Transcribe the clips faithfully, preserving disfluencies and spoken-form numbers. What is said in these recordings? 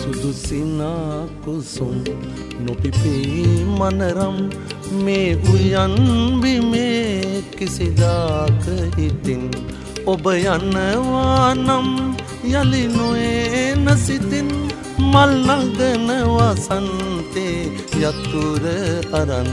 සුදු සිනා කුසුම් නොපිපී මනරම් මේ උයන් බිමේ කිසිදාක හිතින් ඔබ යනවා නම් යලි නොයන සිතින් මල් නගන වසන්තේ යතුර අරන්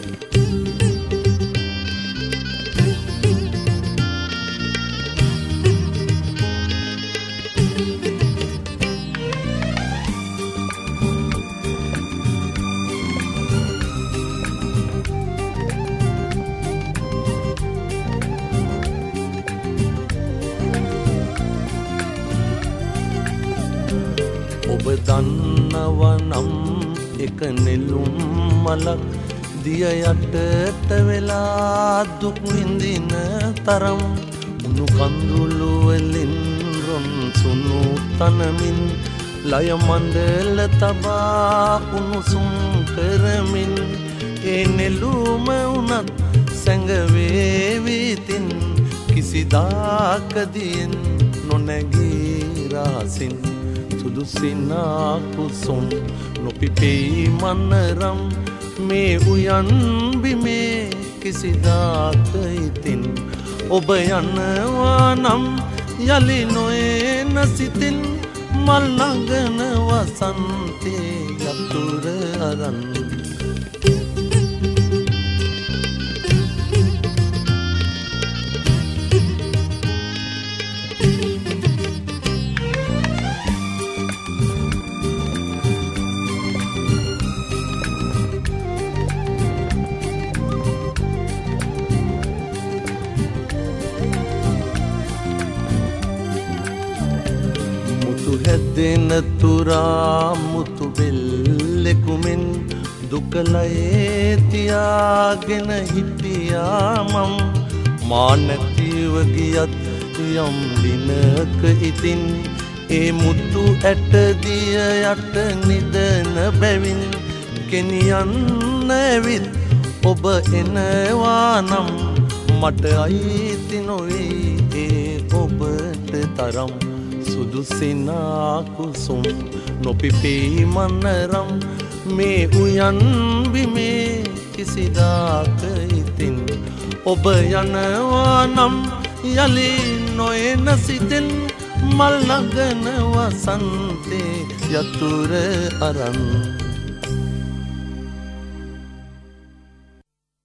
ඔබ දන්නවනම් එක නෙළුම් මලක් දිය යටට වෙලා දුක් විඳින තරම් උණු කඳුළු වලින් රොන් සුණු තනමින් ලය මණ්ඩල තබා උණුසුම් කරමින් ඒ නෙළුම උනත් සැඟවේවි තින් කිසිදාකදීන් නොනැගී රහසින් සුදු සිනා කුසුම් නොපිපී මනරම් මේ උයන් බිමේ කිසිදාක ඉතින් ඔබ යනවා නම් යලි නොයන සිතින් මල් නගන වසන්තේ යතුර අරන් හැදෙන තුරා මුතු බෙල්ලෙකුමින් දුකලයේ තියාගෙන හිටියා මම් මා නැතිව ගියත් යම් දිනක ඉතින් ඒ මුතු ඇට දිය යට නිදන බැවින් ගෙනියන්න ඇවිත් ඔබ එනවා නම් මට අයිති නොවේ ඒ ඔබට තරම් සුදු සිනා කුසුම් නොපිපී මනරම් මේ උයන් බිමේ කිසිදාක ඉතින් ඔබ යනවා නම් යලි නොයන සිතින් මල් නගන වසන්තේ යතුර අරන්